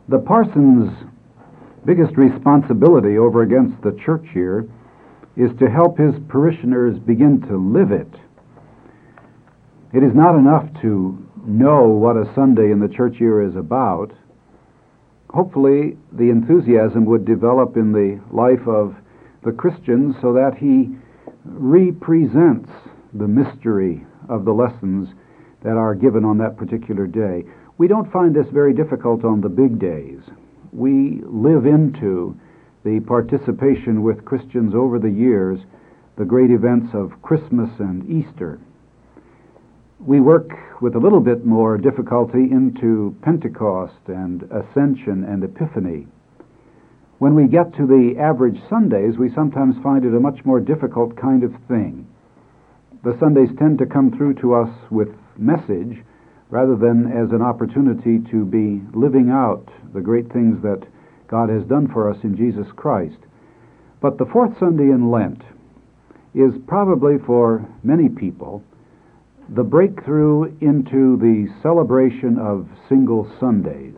The parson's biggest responsibility over against the church year is to help his parishioners begin to live it. It is not enough to know what a Sunday in the church year is about. Hopefully, the enthusiasm would develop in the life of the Christian so that he represents the mystery of the lessons that are given on that particular day. We don't find this very difficult on the big days. We live into the participation with Christians over the years, the great events of Christmas and Easter. We work with a little bit more difficulty into Pentecost and Ascension and Epiphany. When we get to the average Sundays, we sometimes find it a much more difficult kind of thing. The Sundays tend to come through to us with message rather than as an opportunity to be living out the great things that God has done for us in Jesus Christ. But the fourth Sunday in Lent is probably for many people the breakthrough into the celebration of single Sundays.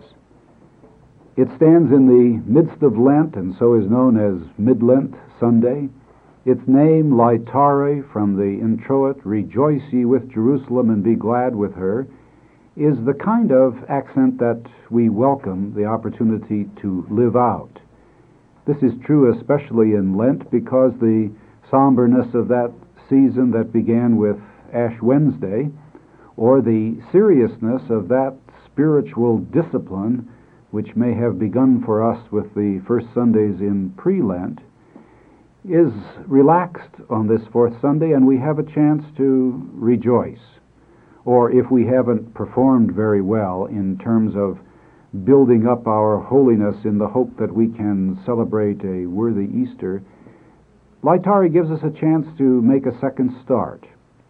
It stands in the midst of Lent and so is known as Mid-Lent Sunday. Its name, Laetare, from the introit, "Rejoice ye with Jerusalem and be glad with her," is the kind of accent that we welcome the opportunity to live out. This is true especially in Lent because the somberness of that season that began with Ash Wednesday, or the seriousness of that spiritual discipline which may have begun for us with the first Sundays in pre-Lent, is relaxed on this fourth Sunday, and we have a chance to rejoice. Or if we haven't performed very well in terms of building up our holiness in the hope that we can celebrate a worthy Easter, Laetare gives us a chance to make a second start.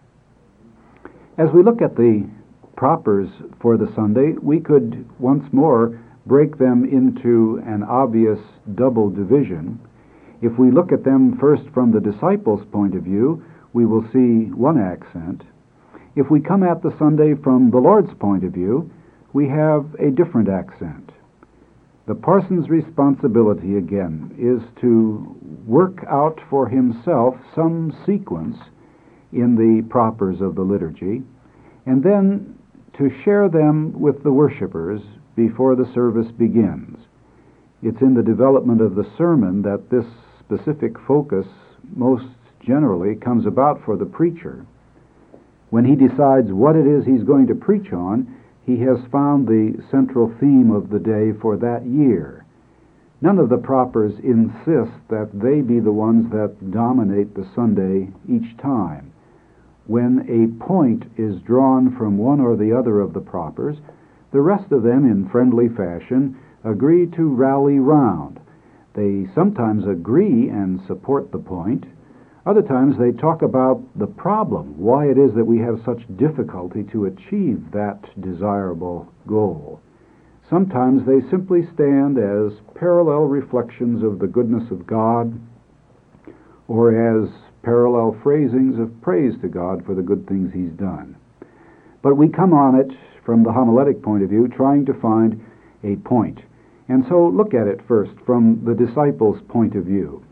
As we look at the propers for the Sunday, we could once more break them into an obvious double division. If we look at them first from the disciples' point of view, we will see one accent. If we come at the Sunday from the Lord's point of view, we have a different accent. The parson's responsibility, again, is to work out for himself some sequence in the propers of the liturgy, and then to share them with the worshipers before the service begins. It's in the development of the sermon that this specific focus most generally comes about for the preacher. When he decides what it is he's going to preach on, he has found the central theme of the day for that year. None of the propers insist that they be the ones that dominate the Sunday each time. When a point is drawn from one or the other of the propers, the rest of them, in friendly fashion, agree to rally round. They sometimes agree and support the point. Other times they talk about the problem, why it is that we have such difficulty to achieve that desirable goal. Sometimes they simply stand as parallel reflections of the goodness of God, or as parallel phrasings of praise to God for the good things He's done. But we come on it from the homiletic point of view, trying to find a point. And so look at it first from the disciples' point of view.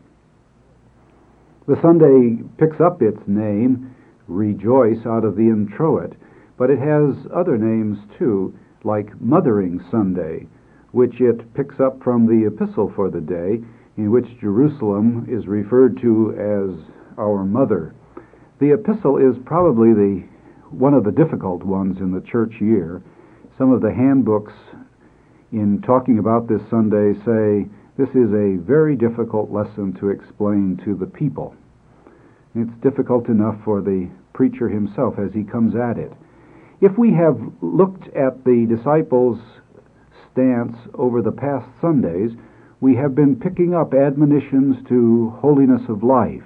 The Sunday picks up its name, Rejoice, out of the introit, but it has other names too, like Mothering Sunday, which it picks up from the epistle for the day, in which Jerusalem is referred to as our mother. The epistle is probably one of the difficult ones in the church year. Some of the handbooks in talking about this Sunday say this is a very difficult lesson to explain to the people. It's difficult enough for the preacher himself as he comes at it. If we have looked at the disciples' stance over the past Sundays, we have been picking up admonitions to holiness of life.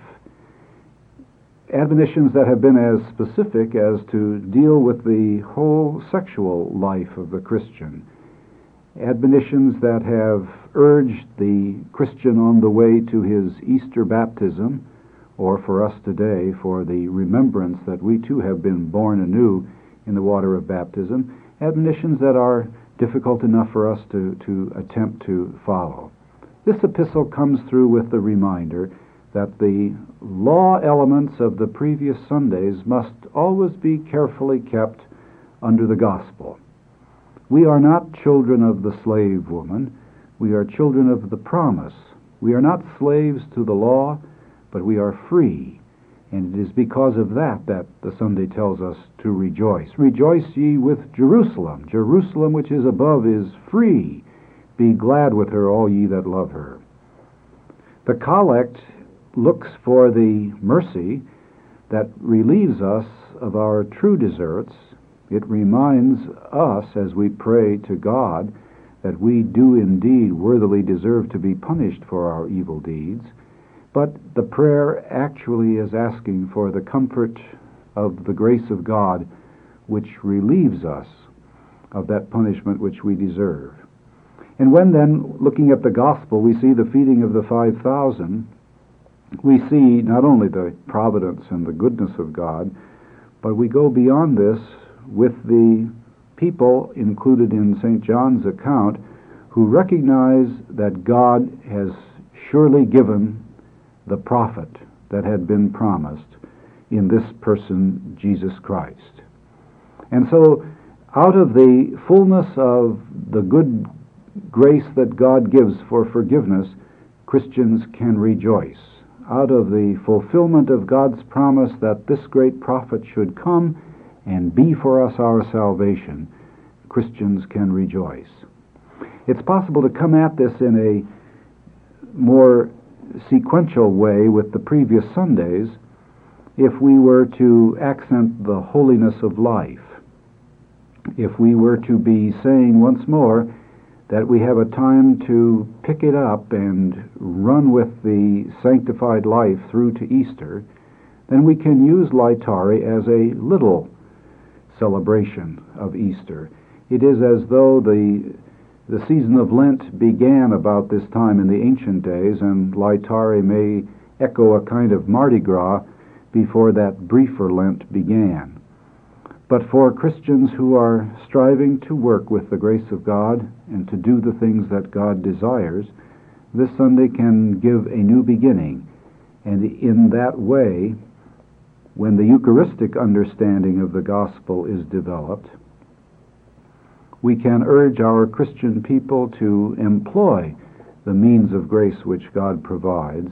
Admonitions that have been as specific as to deal with the whole sexual life of the Christian. Admonitions that have urged the Christian on the way to his Easter baptism, or for us today, for the remembrance that we too have been born anew in the water of baptism. Admonitions that are difficult enough for us to attempt to follow. This epistle comes through with the reminder that the law elements of the previous Sundays must always be carefully kept under the gospel. We are not children of the slave woman. We are children of the promise. We are not slaves to the law, but we are free. And it is because of that that the Sunday tells us to rejoice. Rejoice ye with Jerusalem. Jerusalem which is above is free. Be glad with her, all ye that love her. The collect looks for the mercy that relieves us of our true deserts. It reminds us as we pray to God that we do indeed worthily deserve to be punished for our evil deeds. But the prayer actually is asking for the comfort of the grace of God, which relieves us of that punishment which we deserve. And when then, looking at the gospel, we see the feeding of the 5,000, we see not only the providence and the goodness of God, but we go beyond this with the people included in St. John's account who recognize that God has surely given the prophet that had been promised in this person, Jesus Christ. And so, out of the fullness of the good grace that God gives for forgiveness, Christians can rejoice. Out of the fulfillment of God's promise that this great prophet should come and be for us our salvation, Christians can rejoice. It's possible to come at this in a more sequential way with the previous Sundays if we were to accent the holiness of life. If we were to be saying once more that we have a time to pick it up and run with the sanctified life through to Easter, then we can use Laetare as a little celebration of Easter. It is as though the season of Lent began about this time in the ancient days, and Laetare may echo a kind of Mardi Gras before that briefer Lent began. But for Christians who are striving to work with the grace of God and to do the things that God desires, this Sunday can give a new beginning. And in that way, when the Eucharistic understanding of the gospel is developed, we can urge our Christian people to employ the means of grace which God provides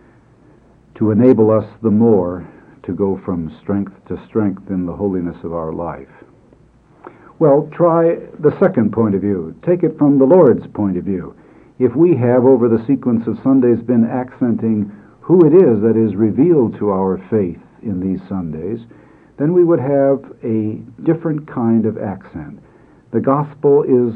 to enable us the more to go from strength to strength in the holiness of our life. Well, try the second point of view. Take it from the Lord's point of view. If we have, over the sequence of Sundays, been accenting who it is that is revealed to our faith in these Sundays, then we would have a different kind of accent. The gospel is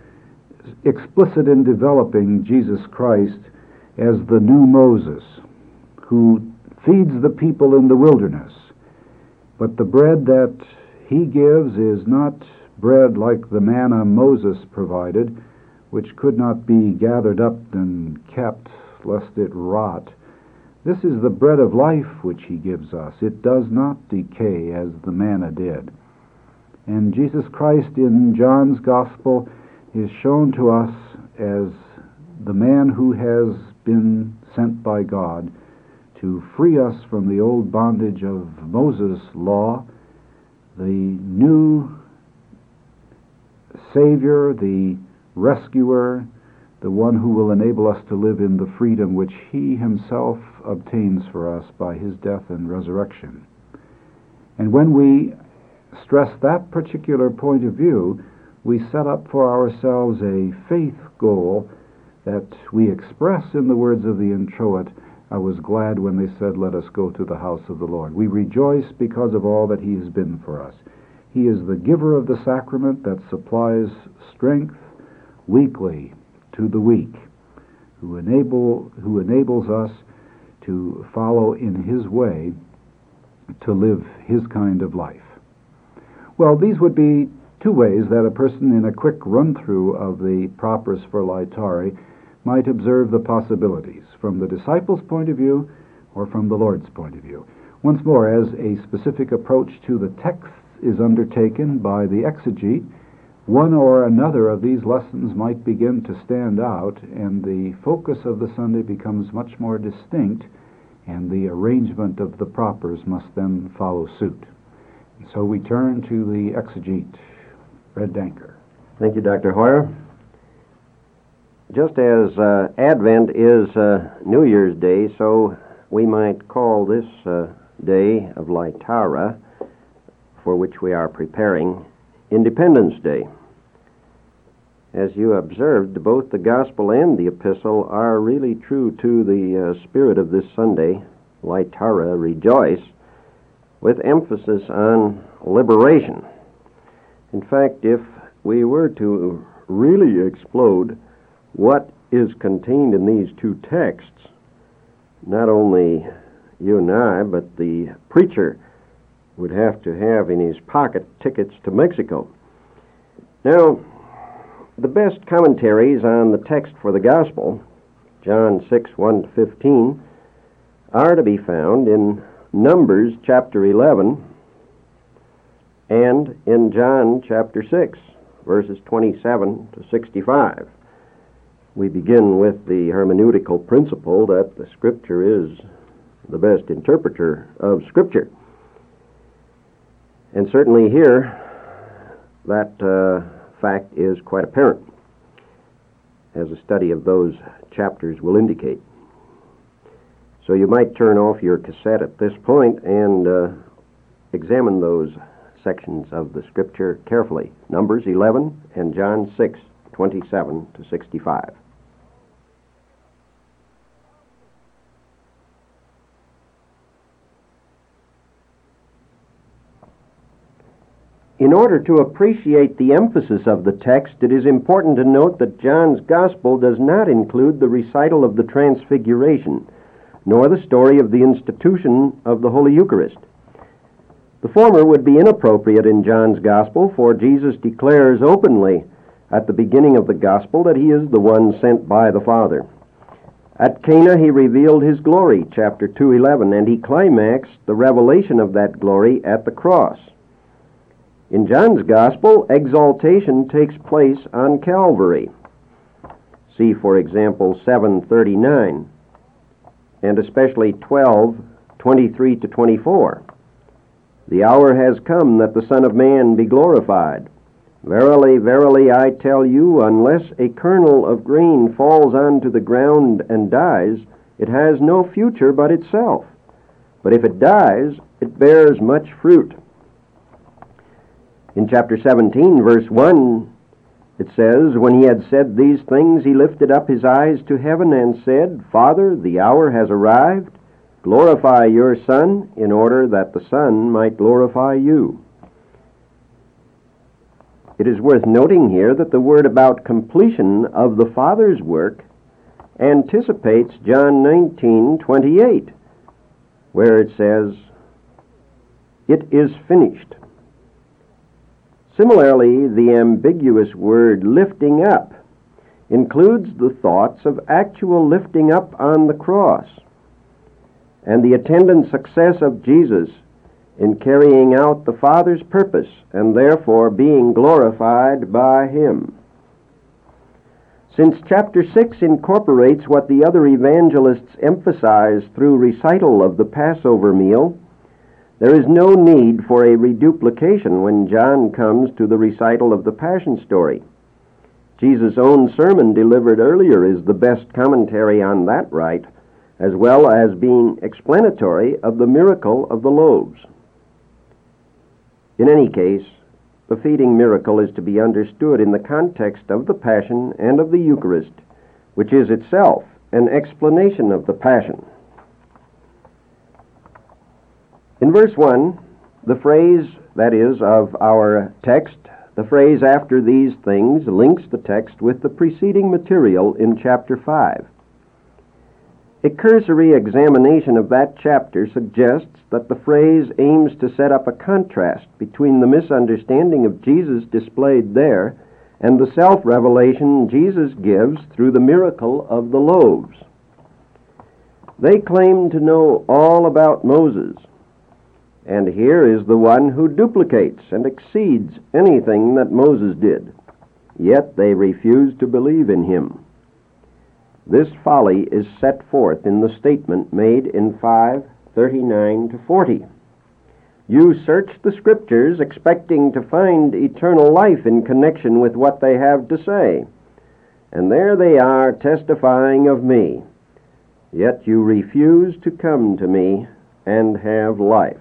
explicit in developing Jesus Christ as the new Moses who feeds the people in the wilderness. But the bread that he gives is not bread like the manna Moses provided, which could not be gathered up and kept lest it rot. This is the bread of life which he gives us. It does not decay as the manna did. And Jesus Christ in John's Gospel is shown to us as the man who has been sent by God to free us from the old bondage of Moses' law, the new Savior, the rescuer, the one who will enable us to live in the freedom which he himself obtains for us by his death and resurrection. And when we stress that particular point of view, we set up for ourselves a faith goal that we express in the words of the introit, I was glad when they said, let us go to the house of the Lord. We rejoice because of all that he has been for us. He is the giver of the sacrament that supplies strength weekly to the weak, who enables us to follow in his way, to live his kind of life. Well, these would be two ways that a person in a quick run-through of the propers for Laetare might observe the possibilities, from the disciples' point of view or from the Lord's point of view. Once more, as a specific approach to the texts is undertaken by the exegete, one or another of these lessons might begin to stand out, and the focus of the Sunday becomes much more distinct, and the arrangement of the propers must then follow suit. And so we turn to the exegete, Fred Danker. Thank you, Dr. Hoyer. Just as Advent is New Year's Day, so we might call this day of Laetara, for which we are preparing, Independence Day. As you observed, both the Gospel and the Epistle are really true to the spirit of this Sunday, Laetara, rejoice, with emphasis on liberation. In fact, if we were to really explode what is contained in these two texts, not only you and I, but the preacher would have to have in his pocket tickets to Mexico. Now, the best commentaries on the text for the Gospel, John 6, 1-15, are to be found in Numbers chapter 11 and in John chapter 6, verses 27 to 65. We begin with the hermeneutical principle that the Scripture is the best interpreter of Scripture. And certainly here, that fact is quite apparent, as a study of those chapters will indicate. So you might turn off your cassette at this point and examine those sections of the Scripture carefully. Numbers 11 and John 6, 27 to 65. In order to appreciate the emphasis of the text, it is important to note that John's Gospel does not include the recital of the Transfiguration, nor the story of the institution of the Holy Eucharist. The former would be inappropriate in John's Gospel, for Jesus declares openly at the beginning of the Gospel that he is the one sent by the Father. At Cana he revealed his glory, chapter 2:11, and he climaxed the revelation of that glory at the cross. In John's Gospel, exaltation takes place on Calvary. See, for example, 7:39, and especially 12:23 to 24. The hour has come that the Son of Man be glorified. Verily, verily, I tell you, unless a kernel of grain falls onto the ground and dies, it has no future but itself. But if it dies, it bears much fruit. In chapter 17, verse 1, it says, When he had said these things, he lifted up his eyes to heaven and said, Father, the hour has arrived. Glorify your Son, in order that the Son might glorify you. It is worth noting here that the word about completion of the Father's work anticipates John 19:28, where it says, It is finished. Similarly, the ambiguous word lifting up includes the thoughts of actual lifting up on the cross and the attendant success of Jesus in carrying out the Father's purpose and therefore being glorified by him. Since chapter 6 incorporates what the other evangelists emphasize through recital of the Passover meal, there is no need for a reduplication when John comes to the recital of the Passion story. Jesus' own sermon delivered earlier is the best commentary on that rite, as well as being explanatory of the miracle of the loaves. In any case, the feeding miracle is to be understood in the context of the Passion and of the Eucharist, which is itself an explanation of the Passion. In verse 1, the phrase, that is, of our text, the phrase after these things links the text with the preceding material in chapter 5. A cursory examination of that chapter suggests that the phrase aims to set up a contrast between the misunderstanding of Jesus displayed there and the self-revelation Jesus gives through the miracle of the loaves. They claim to know all about Moses, And here is the one who duplicates and exceeds anything that Moses did. Yet they refuse to believe in him. This folly is set forth in the statement made in 5:39 to 40. You search the Scriptures expecting to find eternal life in connection with what they have to say. And there they are testifying of me. Yet you refuse to come to me and have life.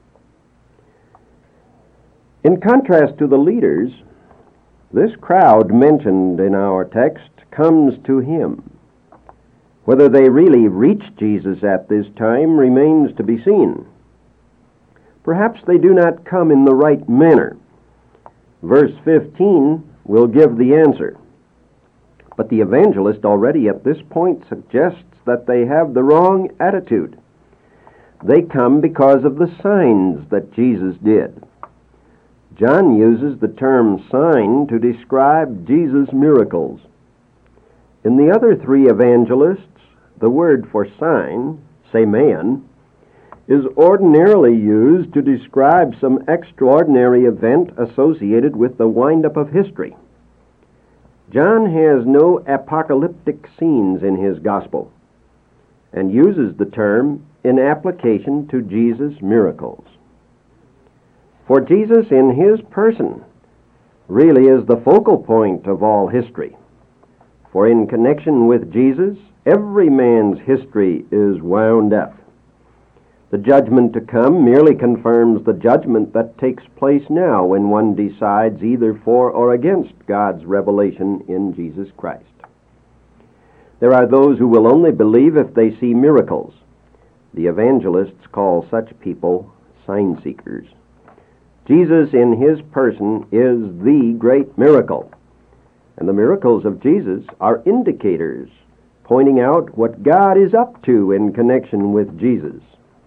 In contrast to the leaders, this crowd mentioned in our text comes to him. Whether they really reached Jesus at this time remains to be seen. Perhaps they do not come in the right manner. Verse 15 will give the answer. But the evangelist already at this point suggests that they have the wrong attitude. They come because of the signs that Jesus did. John uses the term sign to describe Jesus' miracles. In the other three evangelists, the word for sign, semein, is ordinarily used to describe some extraordinary event associated with the wind-up of history. John has no apocalyptic scenes in his gospel and uses the term in application to Jesus' miracles. For Jesus in his person really is the focal point of all history. For in connection with Jesus, every man's history is wound up. The judgment to come merely confirms the judgment that takes place now when one decides either for or against God's revelation in Jesus Christ. There are those who will only believe if they see miracles. The evangelists call such people sign seekers. Jesus in his person is the great miracle. And the miracles of Jesus are indicators pointing out what God is up to in connection with Jesus.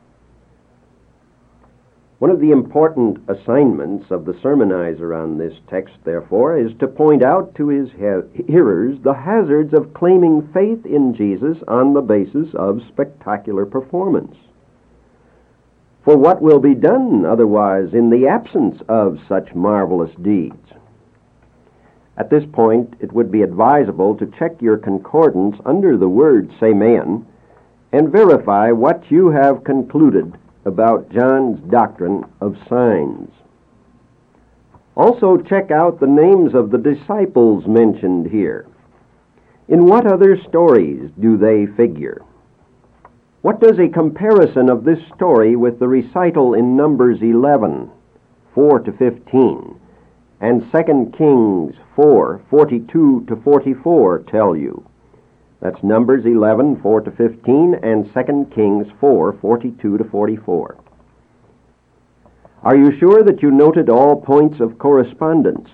One of the important assignments of the sermonizer on this text, therefore, is to point out to his hearers the hazards of claiming faith in Jesus on the basis of spectacular performance. For what will be done otherwise in the absence of such marvelous deeds? At this point, it would be advisable to check your concordance under the word semein and verify what you have concluded about John's doctrine of signs. Also check out the names of the disciples mentioned here. In what other stories do they figure? What does a comparison of this story with the recital in Numbers 11, 4 to 15, and 2 Kings 4, 42 to 44 tell you? That's Numbers 11, 4 to 15, and 2 Kings 4, 42 to 44. Are you sure that you noted all points of correspondence?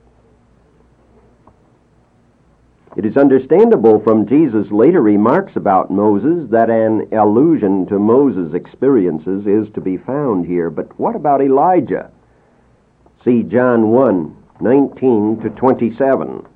It is understandable from Jesus' later remarks about Moses that an allusion to Moses' experiences is to be found here. But what about Elijah? See John 1, 19 to 27.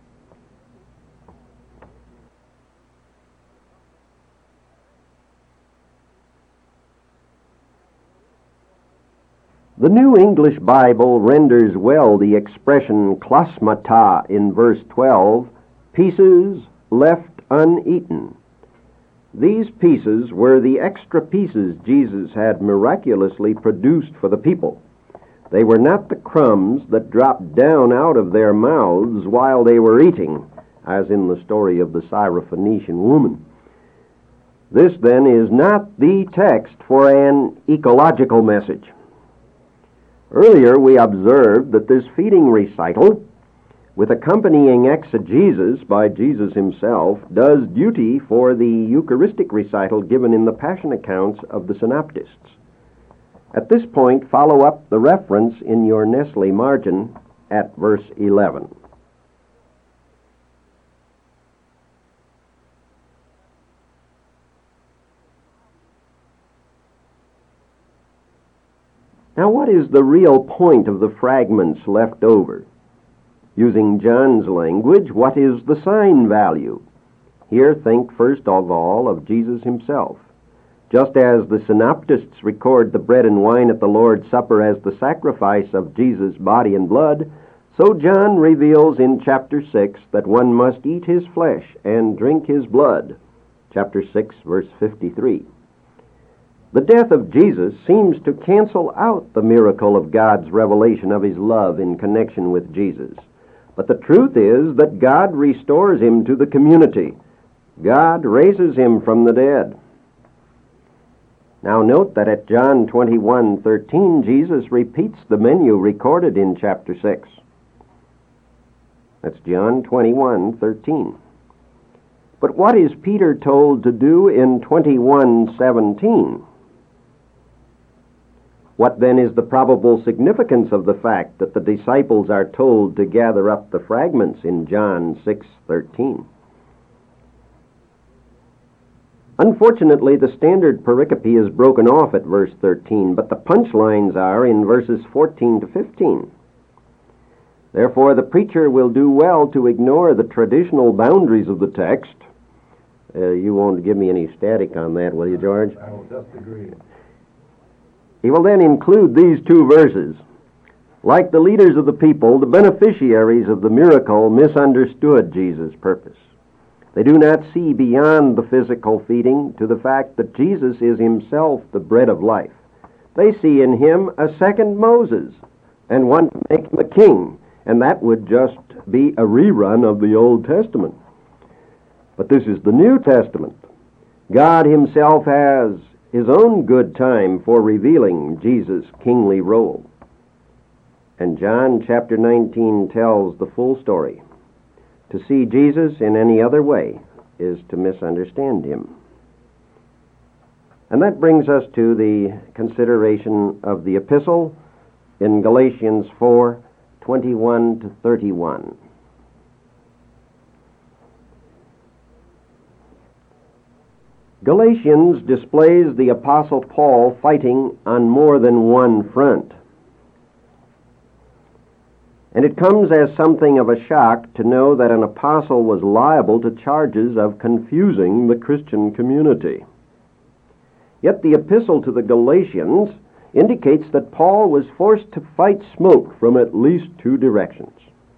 The New English Bible renders well the expression klasmata in verse 12, pieces left uneaten. These pieces were the extra pieces Jesus had miraculously produced for the people. They were not the crumbs that dropped down out of their mouths while they were eating, as in the story of the Syrophoenician woman. This, then, is not the text for an ecological message. Earlier we observed that this feeding recital, with accompanying exegesis by Jesus himself, does duty for the Eucharistic recital given in the Passion accounts of the Synoptists. At this point, follow up the reference in your Nestle margin at verse 11. Now, what is the real point of the fragments left over? Using John's language, what is the sign value? Here, think first of all of Jesus himself. Just as the synoptists record the bread and wine at the Lord's Supper as the sacrifice of Jesus' body and blood, so John reveals in chapter 6 that one must eat his flesh and drink his blood. Chapter 6, verse 53. The death of Jesus seems to cancel out the miracle of God's revelation of his love in connection with Jesus. But the truth is that God restores him to the community. God raises him from the dead. Now note that at John 21:13, Jesus repeats the menu recorded in chapter 6. That's John 21:13. But what is Peter told to do in 21:17? What then is the probable significance of the fact that the disciples are told to gather up the fragments in John 6:13? Unfortunately, the standard pericope is broken off at verse 13, but the punchlines are in verses 14 to 15. Therefore, the preacher will do well to ignore the traditional boundaries of the text. You won't give me any static on that, will you, George? I will just agree. He will then include these two verses. Like the leaders of the people, the beneficiaries of the miracle misunderstood Jesus' purpose. They do not see beyond the physical feeding to the fact that Jesus is himself the bread of life. They see in him a second Moses and want to make him a king, and that would just be a rerun of the Old Testament. But this is the New Testament. God himself has his own good time for revealing Jesus' kingly role. And John chapter 19 tells the full story. To see Jesus in any other way is to misunderstand him. And that brings us to the consideration of the epistle in Galatians 4:21 to 31. Galatians displays the Apostle Paul fighting on more than one front. And it comes as something of a shock to know that an apostle was liable to charges of confusing the Christian community. Yet the epistle to the Galatians indicates that Paul was forced to fight smoke from at least two directions.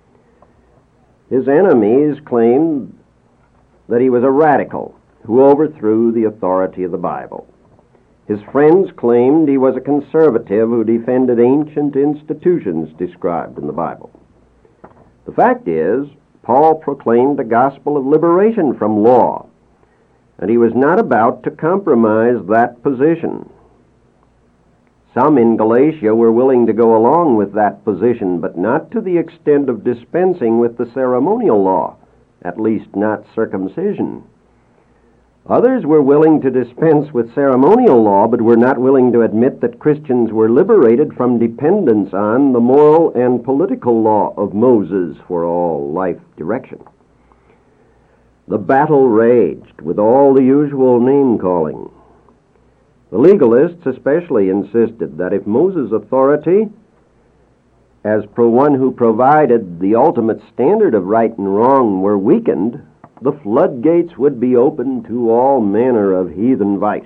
His enemies claimed that he was a radical who overthrew the authority of the Bible. His friends claimed he was a conservative who defended ancient institutions described in the Bible. The fact is, Paul proclaimed the gospel of liberation from law, and he was not about to compromise that position. Some in Galatia were willing to go along with that position, but not to the extent of dispensing with the ceremonial law, at least not circumcision. Others were willing to dispense with ceremonial law, but were not willing to admit that Christians were liberated from dependence on the moral and political law of Moses for all life direction. The battle raged with all the usual name-calling. The legalists especially insisted that if Moses' authority, as one who provided the ultimate standard of right and wrong, were weakened, the floodgates would be open to all manner of heathen vice.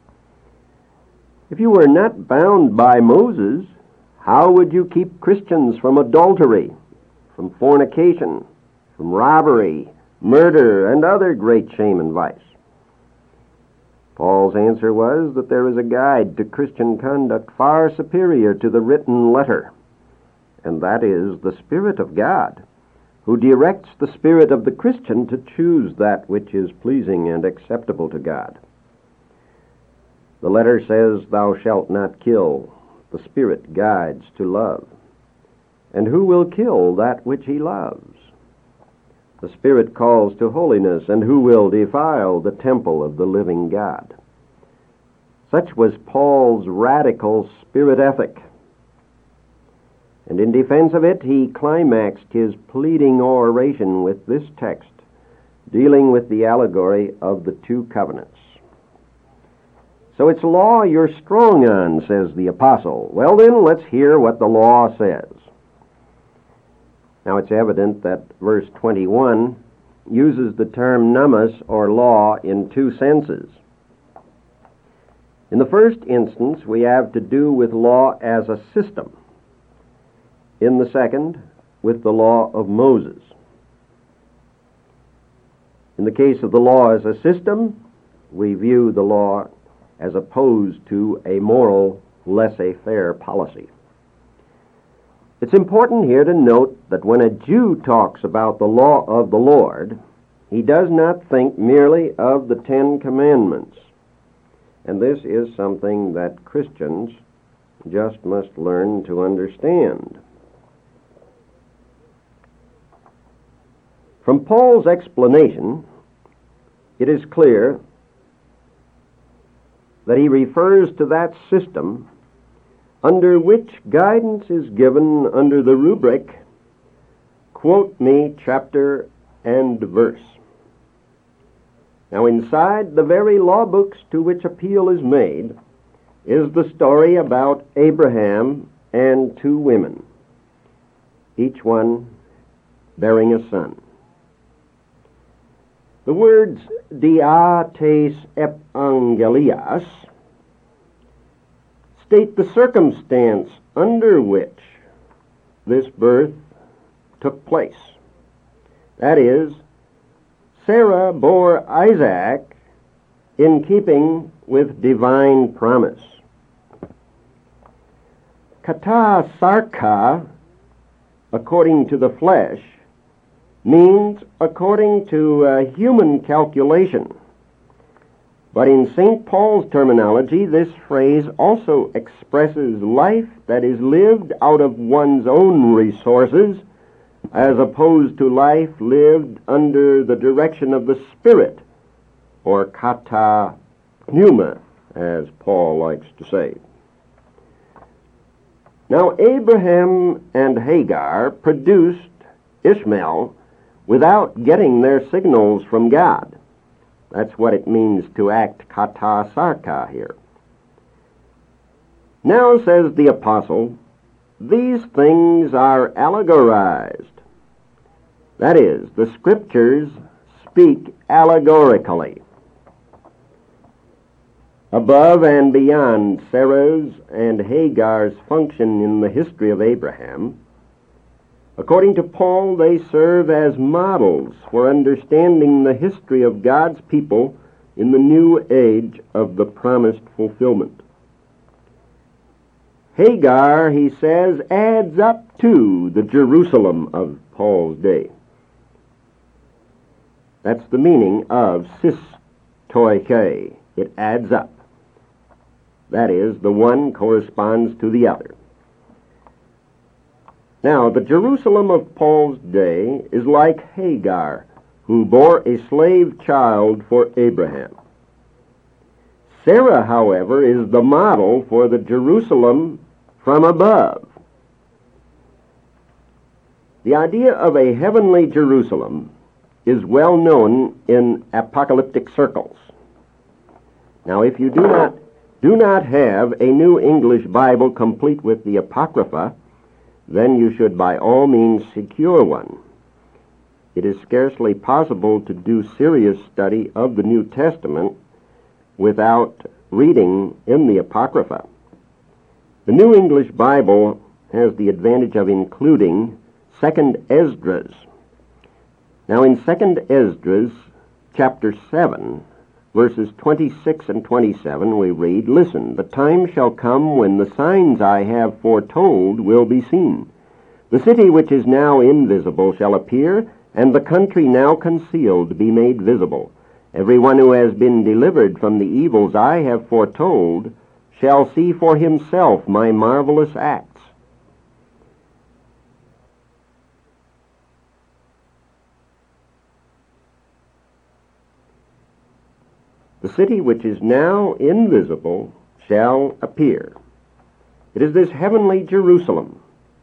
If you were not bound by Moses, how would you keep Christians from adultery, from fornication, from robbery, murder, and other great shame and vice? Paul's answer was that there is a guide to Christian conduct far superior to the written letter, and that is the Spirit of God, who directs the spirit of the Christian to choose that which is pleasing and acceptable to God. The letter says, "Thou shalt not kill." The Spirit guides to love. And who will kill that which he loves? The Spirit calls to holiness, and who will defile the temple of the living God? Such was Paul's radical spirit ethic. And in defense of it, he climaxed his pleading oration with this text, dealing with the allegory of the two covenants. So it's law you're strong on, says the apostle. Well then, let's hear what the law says. Now it's evident that verse 21 uses the term nomos, or law, in two senses. In the first instance, we have to do with law as a system. In the second, with the law of Moses. In the case of the law as a system, we view the law as opposed to a moral laissez-faire policy. It's important here to note that when a Jew talks about the law of the Lord, he does not think merely of the Ten Commandments. And this is something that Christians just must learn to understand. From Paul's explanation, it is clear that he refers to that system under which guidance is given under the rubric, quote me chapter and verse. Now, inside the very law books to which appeal is made is the story about Abraham and two women, each one bearing a son. The words dia tes evangelias state the circumstance under which this birth took place. That is, Sarah bore Isaac in keeping with divine promise. Kata sarka, according to the flesh, means according to human calculation. But in St. Paul's terminology, this phrase also expresses life that is lived out of one's own resources, as opposed to life lived under the direction of the Spirit, or kata pneuma, as Paul likes to say. Now, Abraham and Hagar produced Ishmael without getting their signals from God. That's what it means to act kata sarka here. Now, says the apostle, these things are allegorized. That is, the Scriptures speak allegorically. Above and beyond Sarah's and Hagar's function in the history of Abraham, according to Paul, they serve as models for understanding the history of God's people in the new age of the promised fulfillment. Hagar, he says, adds up to the Jerusalem of Paul's day. That's the meaning of systoike. It adds up. That is, the one corresponds to the other. Now, the Jerusalem of Paul's day is like Hagar, who bore a slave child for Abraham. Sarah, however, is the model for the Jerusalem from above. The idea of a heavenly Jerusalem is well known in apocalyptic circles. Now, if you do not have a New English Bible complete with the Apocrypha, then you should by all means secure one. It is scarcely possible to do serious study of the New Testament without reading in the Apocrypha. The New English Bible has the advantage of including 2nd Esdras. Now, in 2nd Esdras, chapter 7, verses 26 and 27, we read, "Listen, the time shall come when the signs I have foretold will be seen. The city which is now invisible shall appear, and the country now concealed be made visible. Everyone who has been delivered from the evils I have foretold shall see for himself my marvelous acts." The city which is now invisible shall appear. It is this heavenly Jerusalem,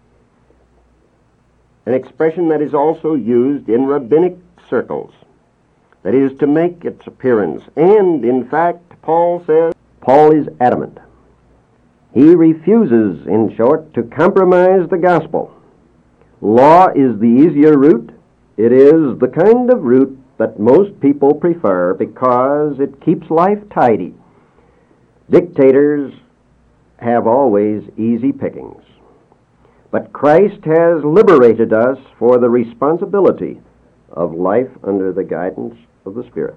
an expression that is also used in rabbinic circles, that is to make its appearance. And, in fact, Paul is adamant. He refuses, in short, to compromise the gospel. Law is the easier route. It is the kind of route that most people prefer because it keeps life tidy. Dictators have always easy pickings. But Christ has liberated us for the responsibility of life under the guidance of the Spirit.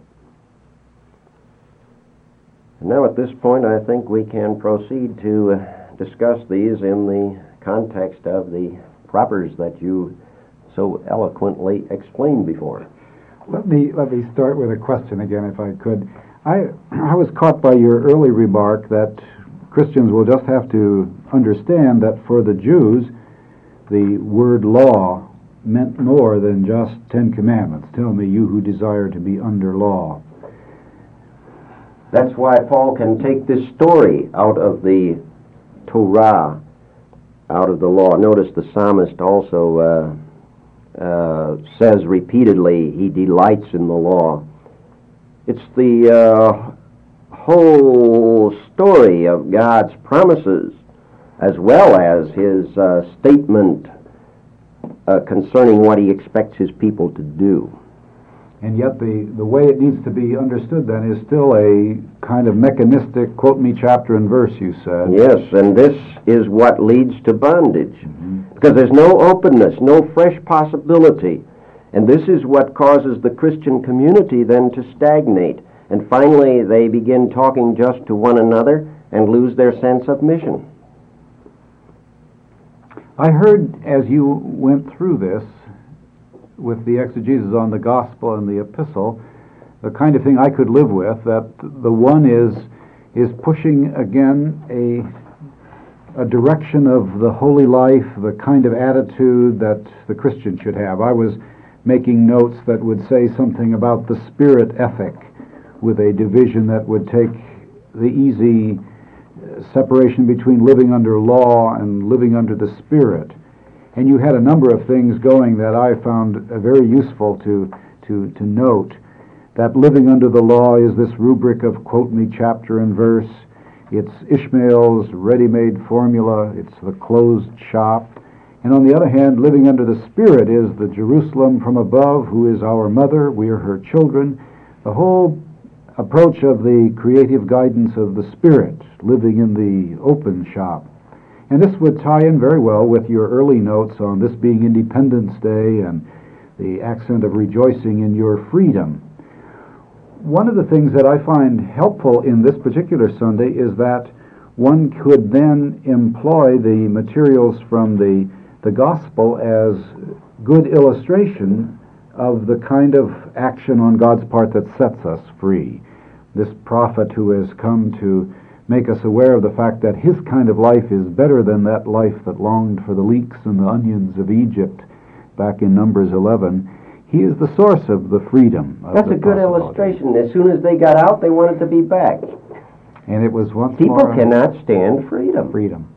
And now at this point, I think we can proceed to discuss these in the context of the propers that you so eloquently explained before. Let me start with a question again, if I could. I was caught by your early remark that Christians will just have to understand that for the Jews, the word law meant more than just 10 commandments. Tell me, you who desire to be under law. That's why Paul can take this story out of the Torah, out of the law. Notice the psalmist also says repeatedly he delights in the law. It's the whole story of God's promises, as well as his statement concerning what he expects his people to do. And yet the way it needs to be understood then is still a kind of mechanistic, quote me chapter and verse, you said. Yes, and this is what leads to bondage. Because there's no openness, no fresh possibility. And this is what causes the Christian community then to stagnate. And finally they begin talking just to one another and lose their sense of mission. I heard as you went through this, with the exegesis on the gospel and the epistle, the kind of thing I could live with, that the one is pushing again a direction of the holy life, the kind of attitude that the Christian should have. I was making notes that would say something about the spirit ethic, with a division that would take the easy separation between living under law and living under the Spirit. And you had a number of things going that I found very useful to note. That living under the law is this rubric of quote me chapter and verse. It's Ishmael's ready-made formula. It's the closed shop. And on the other hand, living under the Spirit is the Jerusalem from above, who is our mother. We are her children. The whole approach of the creative guidance of the Spirit, living in the open shop. And this would tie in very well with your early notes on this being Independence Day and the accent of rejoicing in your freedom. One of the things that I find helpful in this particular Sunday is that one could then employ the materials from the gospel as good illustration of the kind of action on God's part that sets us free. This prophet who has come to make us aware of the fact that his kind of life is better than that life that longed for the leeks and the onions of Egypt back in Numbers 11. He is the source of the freedom. That's a good illustration. As soon as they got out, they wanted to be back. And it was once People more... People cannot stand freedom. Freedom.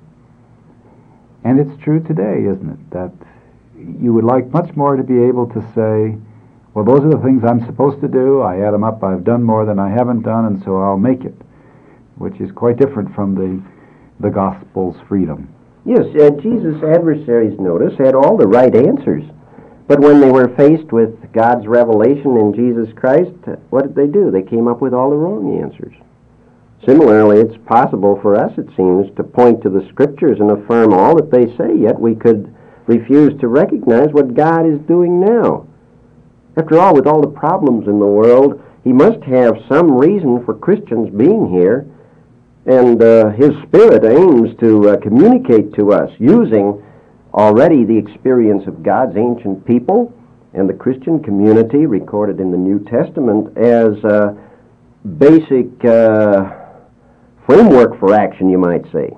And it's true today, isn't it? That you would like much more to be able to say, well, those are the things I'm supposed to do. I add them up. I've done more than I haven't done, and so I'll make it, which is quite different from the gospel's freedom. Yes, Jesus' adversaries, notice, had all the right answers. But when they were faced with God's revelation in Jesus Christ, what did they do? They came up with all the wrong answers. Similarly, it's possible for us, it seems, to point to the Scriptures and affirm all that they say, yet we could refuse to recognize what God is doing now. After all, with all the problems in the world, He must have some reason for Christians being here, and His Spirit aims to communicate to us using already the experience of God's ancient people and the Christian community recorded in the New Testament as a basic framework for action, you might say.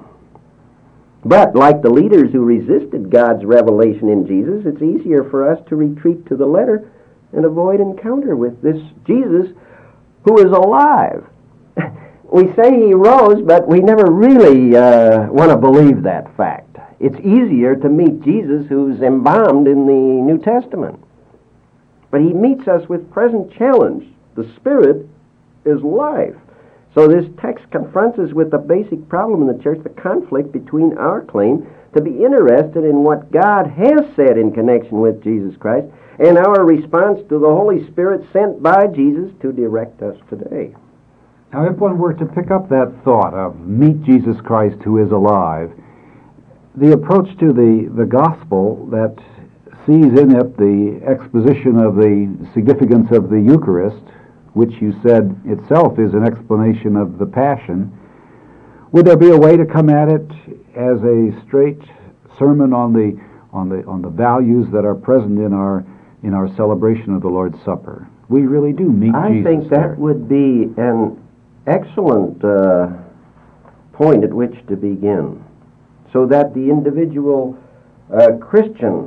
But like the leaders who resisted God's revelation in Jesus, it's easier for us to retreat to the letter and avoid encounter with this Jesus who is alive. We say He rose, but we never really want to believe that fact. It's easier to meet Jesus who's embalmed in the New Testament. But He meets us with present challenge. The Spirit is life. So this text confronts us with the basic problem in the church, the conflict between our claim to be interested in what God has said in connection with Jesus Christ and our response to the Holy Spirit sent by Jesus to direct us today. Now, if one were to pick up that thought of meet Jesus Christ who is alive, the approach to the gospel that sees in it the exposition of the significance of the Eucharist, which you said itself is an explanation of the Passion, would there be a way to come at it as a straight sermon on the values that are present in our celebration of the Lord's Supper? We really do meet Jesus. I think that there. would be an excellent point at which to begin, so that the individual Christian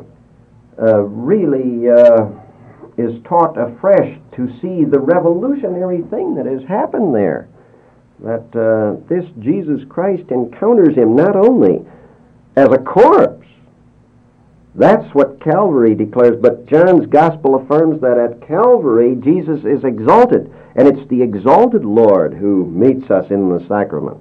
really is taught afresh to see the revolutionary thing that has happened there. That this Jesus Christ encounters him not only as a corpse. That's what Calvary declares, but John's Gospel affirms that at Calvary Jesus is exalted, and it's the exalted Lord who meets us in the sacrament.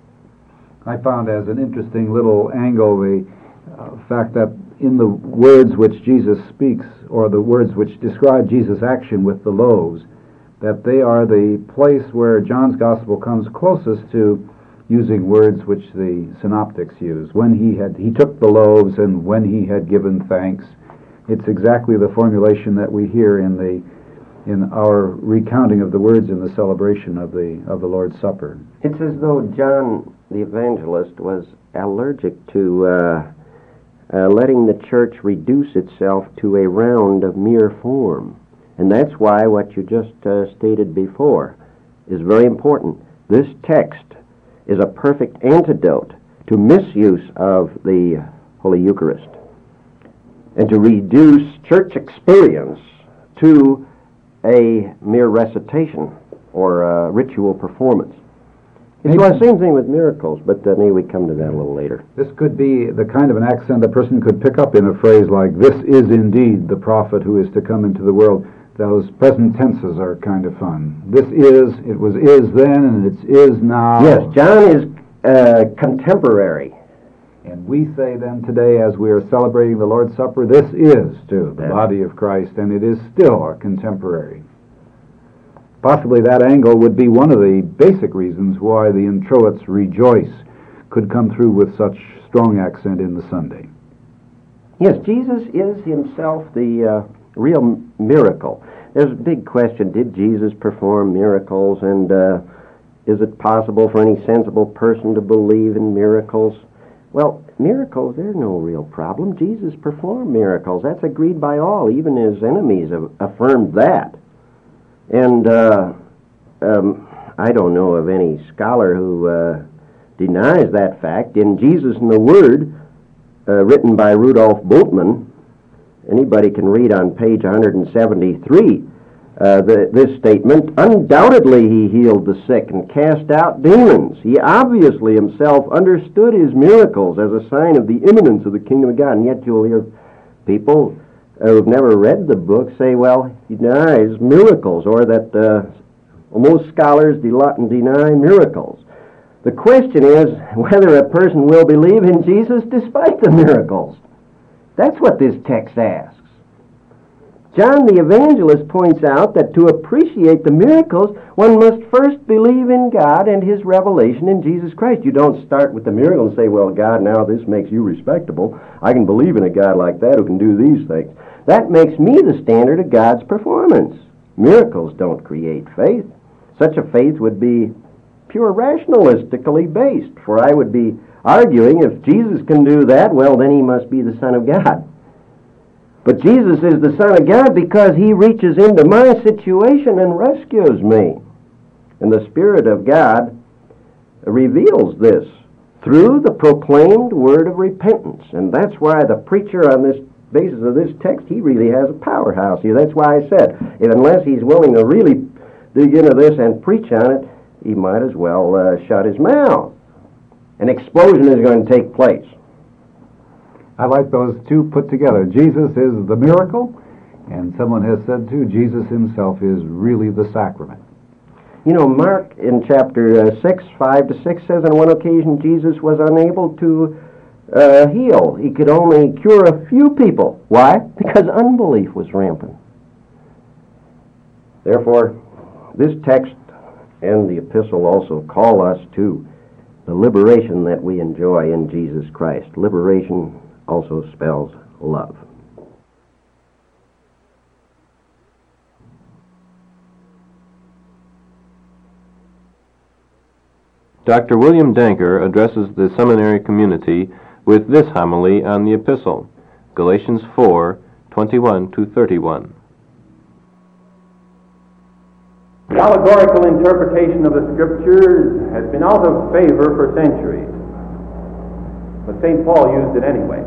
I found as an interesting little angle the fact that in the words which Jesus speaks, or the words which describe Jesus' action with the loaves, that they are the place where John's Gospel comes closest to using words which the synoptics use. When he took the loaves and when he had given thanks, it's exactly the formulation that we hear in our recounting of the words in the celebration of the Lord's Supper. It's as though John the Evangelist was allergic to letting the church reduce itself to a round of mere form. And that's why what you just stated before is very important. This text is a perfect antidote to misuse of the Holy Eucharist and to reduce church experience to a mere recitation or ritual performance. It's the same thing with miracles, but maybe we come to that a little later. This could be the kind of an accent a person could pick up in a phrase like, "This is indeed the prophet who is to come into the world." Those present tenses are kind of fun. This is, it was is then, and it's is now. Yes, John is contemporary. And we say then today, as we are celebrating the Lord's Supper, this is, too, the body of Christ, and it is still our contemporary. Possibly that angle would be one of the basic reasons why the introits rejoice could come through with such strong accent in the Sunday. Yes, Jesus is himself the real miracle. There's a big question, did Jesus perform miracles, and is it possible for any sensible person to believe in miracles? Well, miracles, they're no real problem. Jesus performed miracles. That's agreed by all. Even his enemies have affirmed that. And I don't know of any scholar who denies that fact. In Jesus and the Word, written by Rudolf Bultmann, anybody can read on page 173 this statement. Undoubtedly he healed the sick and cast out demons. He obviously himself understood his miracles as a sign of the imminence of the kingdom of God. And yet you'll hear people who've never read the book say, well, he denies miracles, or that most scholars deny miracles. The question is whether a person will believe in Jesus despite the miracles. That's what this text asks. John the Evangelist points out that to appreciate the miracles, one must first believe in God and his revelation in Jesus Christ. You don't start with the miracle and say, well, God, now this makes you respectable. I can believe in a God like that who can do these things. That makes me the standard of God's performance. Miracles don't create faith. Such a faith would be pure rationalistically based, for I would be arguing if Jesus can do that, well, then he must be the Son of God. But Jesus is the Son of God because he reaches into my situation and rescues me. And the Spirit of God reveals this through the proclaimed word of repentance. And that's why the preacher on this basis of this text, he really has a powerhouse here. That's why I said, unless he's willing to really dig into this and preach on it, he might as well shut his mouth. An explosion is going to take place. I like those two put together. Jesus is the miracle, and someone has said, too, Jesus himself is really the sacrament. You know, Mark in chapter 6, 5 to 6 says on one occasion Jesus was unable to heal. He could only cure a few people. Why? Because unbelief was rampant. Therefore, this text And the epistle also call us to the liberation that we enjoy in Jesus Christ. Liberation also spells love. Dr. William Danker addresses the seminary community with this homily on the epistle, Galatians 4:21-31. The allegorical interpretation of the Scriptures has been out of favor for centuries, but St. Paul used it anyway.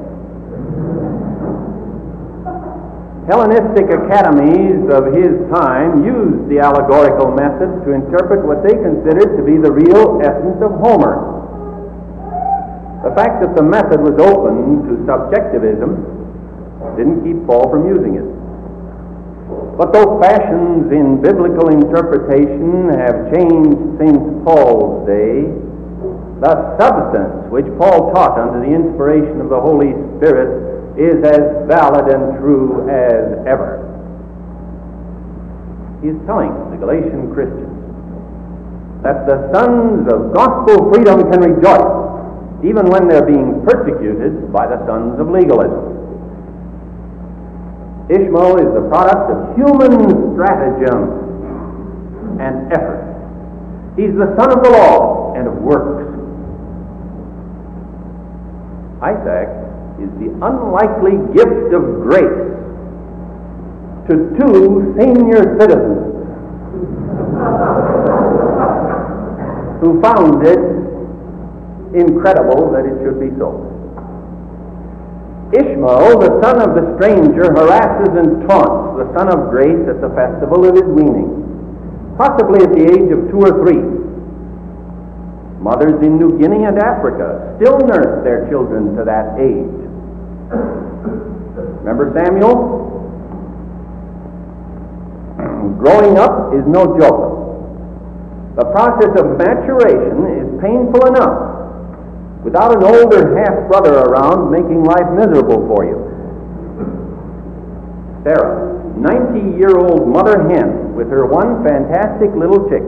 Hellenistic academies of his time used the allegorical method to interpret what they considered to be the real essence of Homer. The fact that the method was open to subjectivism didn't keep Paul from using it. But though fashions in biblical interpretation have changed since Paul's day, the substance which Paul taught under the inspiration of the Holy Spirit is as valid and true as ever. He is telling the Galatian Christians that the sons of gospel freedom can rejoice even when they're being persecuted by the sons of legalism. Ishmael is the product of human stratagem and effort. He's the son of the law and of works. Isaac is the unlikely gift of grace to two senior citizens who found it incredible that it should be so. Ishmael, the son of the stranger, harasses and taunts the son of grace at the festival of his weaning, possibly at the age of 2 or 3. Mothers in New Guinea and Africa still nurse their children to that age. Remember Samuel? Growing up is no joke. The process of maturation is painful enough without an older half-brother around making life miserable for you. Sarah, 90-year-old mother hen with her one fantastic little chick.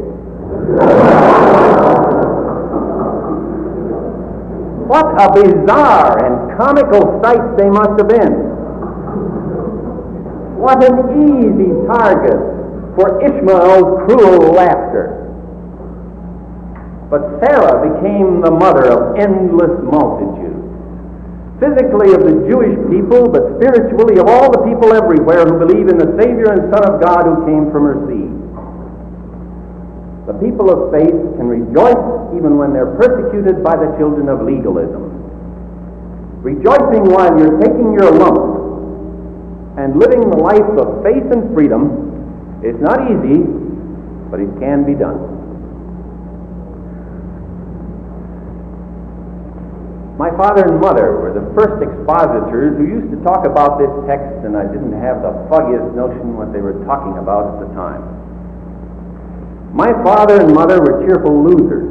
What a bizarre and comical sight they must have been. What an easy target for Ishmael's cruel laughter. But Sarah became the mother of endless multitudes, physically of the Jewish people, but spiritually of all the people everywhere who believe in the Savior and Son of God who came from her seed. The people of faith can rejoice even when they're persecuted by the children of legalism. Rejoicing while you're taking your lump and living the life of faith and freedom is not easy, but it can be done. My father and mother were the first expositors who used to talk about this text, and I didn't have the foggiest notion what they were talking about at the time. My father and mother were cheerful losers.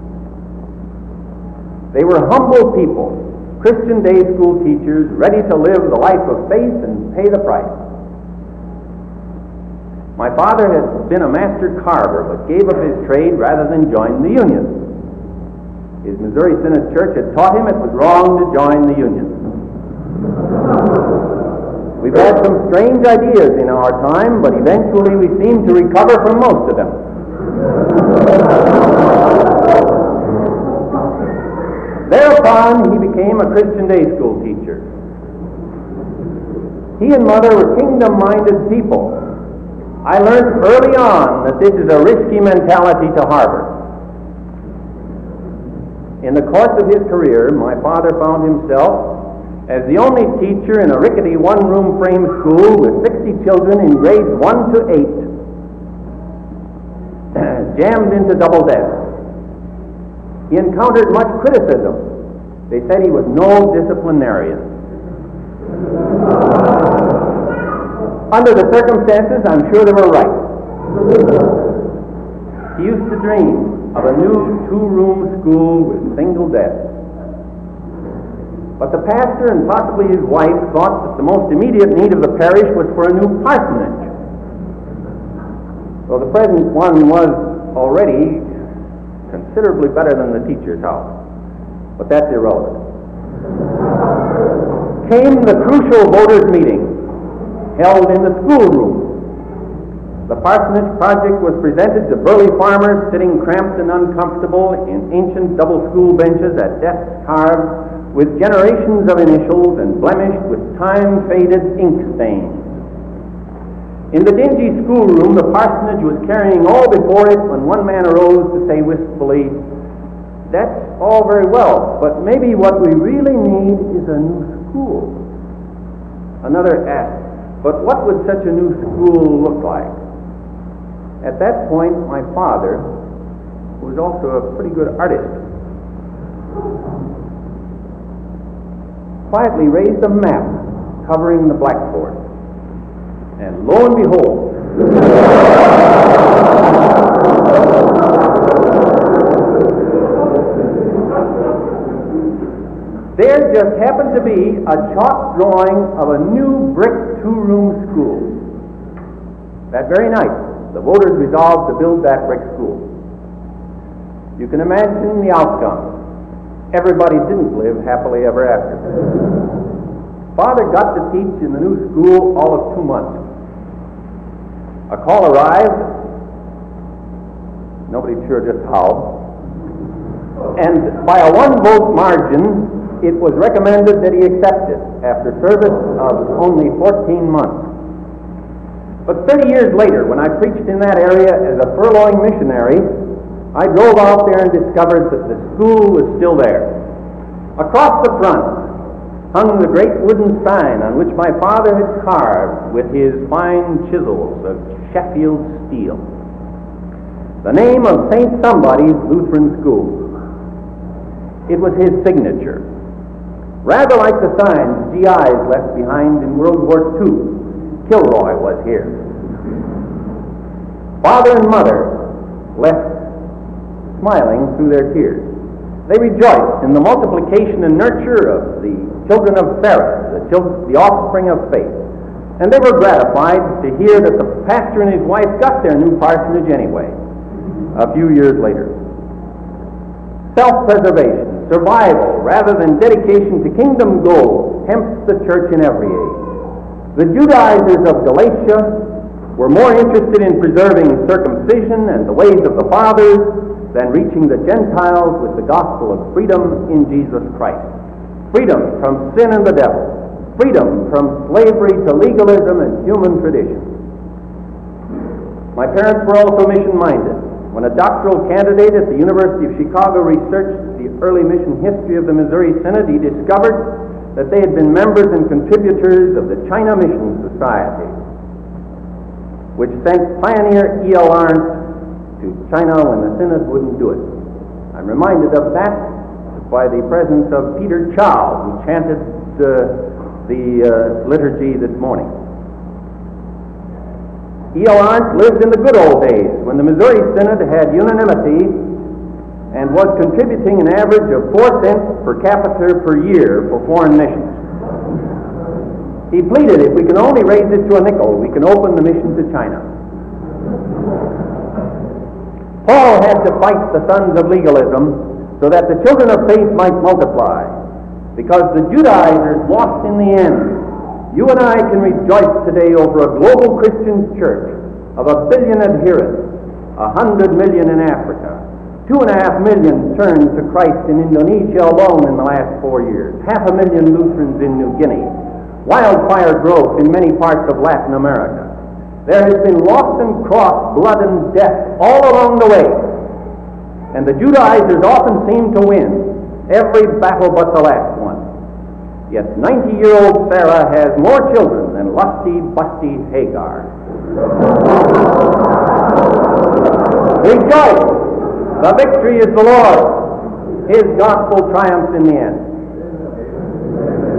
They were humble people, Christian day school teachers, ready to live the life of faith and pay the price. My father had been a master carver, but gave up his trade rather than join the Union. His Missouri Synod Church had taught him it was wrong to join the Union. We've had some strange ideas in our time, but eventually we seem to recover from most of them. Thereupon, he became a Christian day school teacher. He and mother were kingdom-minded people. I learned early on that this is a risky mentality to harbor. In the course of his career, my father found himself as the only teacher in a rickety one-room frame school with 60 children in grades 1 to 8, jammed into double desks. He encountered much criticism. They said he was no disciplinarian. Under the circumstances, I'm sure they were right. He used to dream of a new two-room school with single desks. But the pastor and possibly his wife thought that the most immediate need of the parish was for a new parsonage. So the present one was already considerably better than the teacher's house, but that's irrelevant. Came the crucial voters' meeting, held in the schoolroom. The parsonage project was presented to burly farmers sitting cramped and uncomfortable in ancient double school benches at desks carved with generations of initials and blemished with time-faded ink stains. In the dingy schoolroom, the parsonage was carrying all before it when one man arose to say wistfully, "That's all very well, but maybe what we really need is a new school." Another asked, "But what would such a new school look like?" At that point, my father, who was also a pretty good artist, quietly raised a map covering the blackboard. And lo and behold, there just happened to be a chalk drawing of a new brick two-room school. That very night, the voters resolved to build that brick school. You can imagine the outcome. Everybody didn't live happily ever after. Father got to teach in the new school all of 2 months. A call arrived, nobody's sure just how, and by a one-vote margin, it was recommended that he accept it after service of only 14 months. But 30 years later, when I preached in that area as a furloughing missionary, I drove out there and discovered that the school was still there. Across the front hung the great wooden sign on which my father had carved with his fine chisels of Sheffield steel the name of St. Somebody's Lutheran School. It was his signature, rather like the signs GIs left behind in World War II. Kilroy was here. Father and mother left smiling through their tears. They rejoiced in the multiplication and nurture of the children of Sarah, the offspring of faith. And they were gratified to hear that the pastor and his wife got their new parsonage anyway, a few years later. Self-preservation, survival, rather than dedication to kingdom goals, tempts the church in every age. The Judaizers of Galatia were more interested in preserving circumcision and the ways of the fathers than reaching the Gentiles with the gospel of freedom in Jesus Christ. Freedom from sin and the devil. Freedom from slavery to legalism and human tradition. My parents were also mission-minded. When a doctoral candidate at the University of Chicago researched the early mission history of the Missouri Synod, he discovered that they had been members and contributors of the China Mission Society, which sent pioneer E.L. Arndt to China when the Synod wouldn't do it. I'm reminded of that by the presence of Peter Chow, who chanted the liturgy this morning. E.L. Arndt lived in the good old days when the Missouri Synod had unanimity and was contributing an average of 4 cents per capita per year for foreign missions. He pleaded, if we can only raise it to a nickel, we can open the mission to China. Paul had to fight the sons of legalism so that the children of faith might multiply, because the Judaizers lost in the end. You and I can rejoice today over a global Christian church of 1 billion adherents, 100 million in Africa, 2.5 million turned to Christ in Indonesia alone in the last 4 years, 500,000 Lutherans in New Guinea, wildfire growth in many parts of Latin America. There has been loss and cross, blood and death all along the way, and the Judaizers often seem to win every battle but the last one. Yet 90-year-old Sarah has more children than lusty, busty Hagar. Rejoice! The victory is the Lord's. His gospel triumphs in the end.